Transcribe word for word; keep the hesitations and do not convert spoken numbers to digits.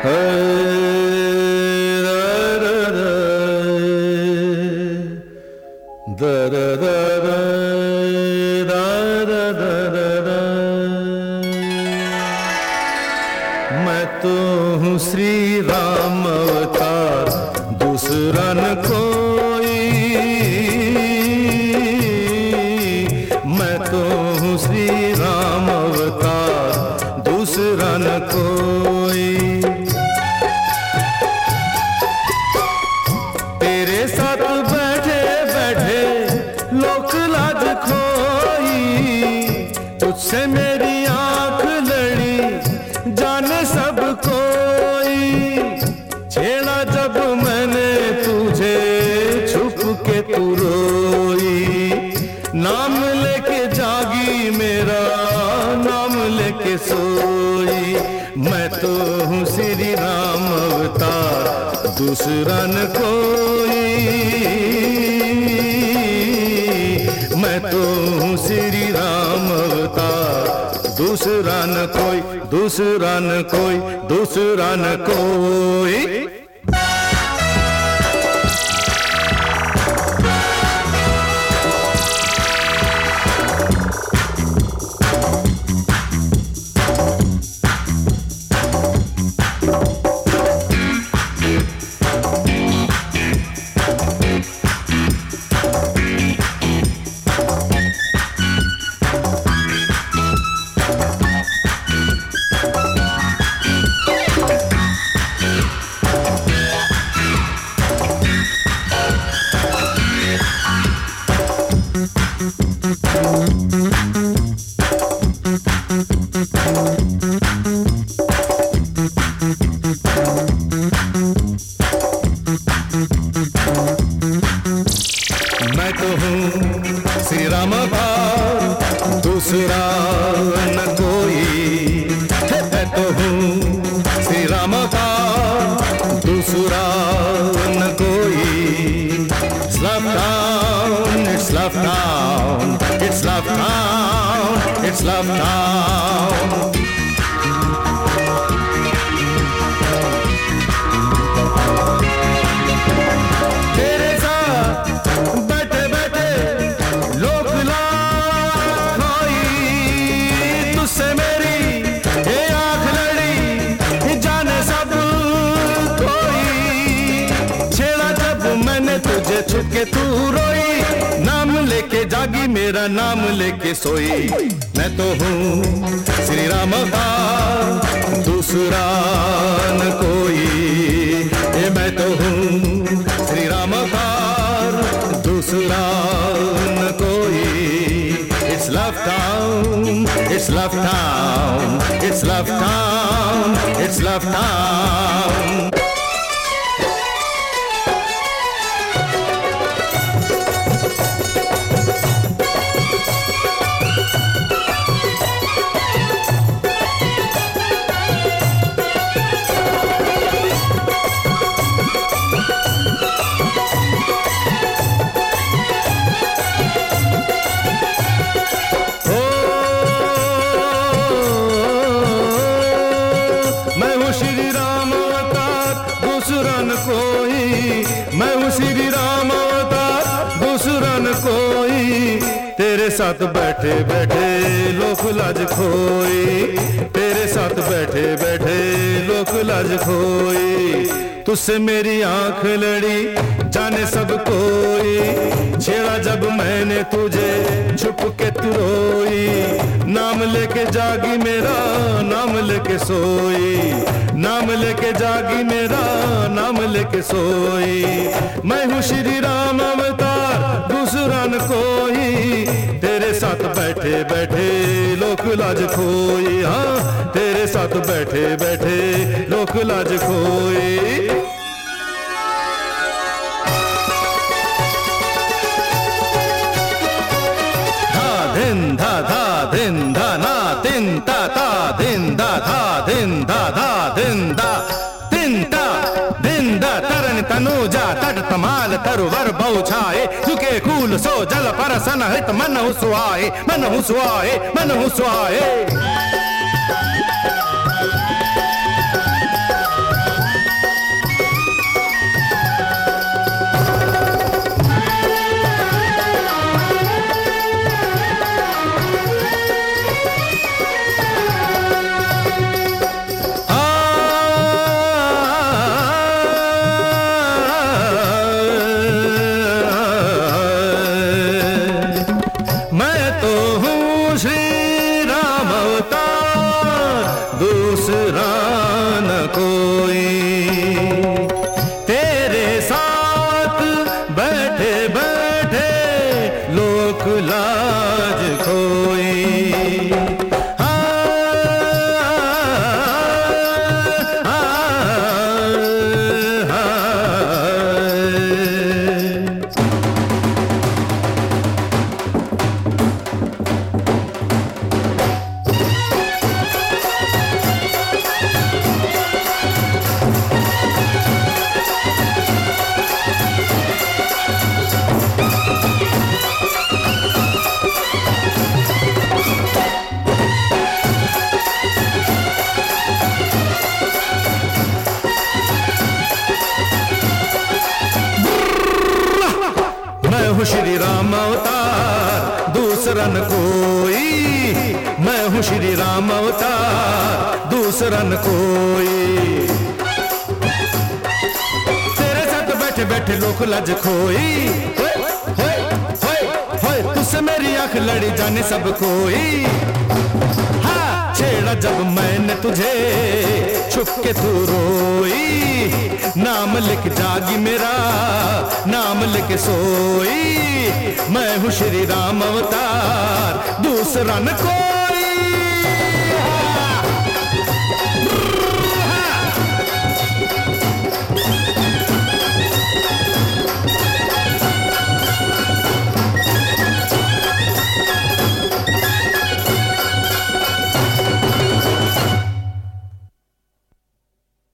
मैं तो हूँ श्री राम अवतार, दूसरा न कोई। मैं तो हूँ श्री राम अवतार, दूसरा न कोई। तेरे साथ बैठे बैठे लोक लाज खोई, तुझसे मेरी आंख लड़ी जाने सब कोई। छेड़ा जब मैंने तुझे छुप के तू रोई, नाम लेके जागी मेरा नाम लेके सोई। मैं तो हूँ श्री राम अवतार, दूसरा न कोई। मैं तो हूँ श्री राम अवतार, दूसरा न कोई, दूसरा न कोई, दूसरा न कोई। मैं तो हूँ श्री राम अवतार, दूसरा न कोई। मैं तो हूँ श्री राम अवतार, दूसरा न कोई। It's love town, it's love town, it's love town, it's love town. तुझे छुप के तू रोई, नाम लेके जागी मेरा नाम लेके सोई। मैं तो हूँ श्री राम अवतार, दूसरा न कोई। ये मैं तो हूँ श्री राम अवतार, दूसरा न कोई। It's love town, it's love town, it's love town, it's love town. मैं हूँ श्री राम अवतार, दूसरा न कोई। तेरे साथ बैठे बैठे लोक लाज खोई, तेरे साथ बैठे बैठे लोक लाज खोई। तुझसे मेरी आंख लड़ी जाने सब कोई, छेड़ा जब मैंने तुझे छुप के तू रोई। नाम लेके जागी मेरा नाम लेके सोई, नाम लेके जागी मेरा नाम लेके सोई। मैं हूँ श्री राम अवतार, दूसरा न कोई। तेरे साथ बैठे बैठे लोक लाज खोई, हाँ तेरे साथ बैठे बैठे लोक लाज खोई। धिन धा धा धिन धा ना तिन ता ता धिन धा धा धिन धा धा धिन धा तिन ता धिन धा तरन तनुजा तट तमाल तरुवर बहुछाए। झुके कूल सो जल परसन हित मन हुसुआए, मन हुसुआए, मन हुसुआए। कोई, तेरे साथ बैठे बैठे लोक लाज खोई। मैं हूँ श्री राम अवतार दूसरा न कोई, मैं हूँ श्री राम अवतार दूसरा न कोई। तेरे साथ बैठे बैठे लोक लाज खोई, होए होए होए तुझसे मेरी आंख लड़ी जाने सब कोई। हाँ छेड़ा जब मैंने तुझे छुप के तू रोई, नाम लिख जागी मेरा नाम लिख सोई। मैं हूँ श्री राम अवतार दूसरा न कोई।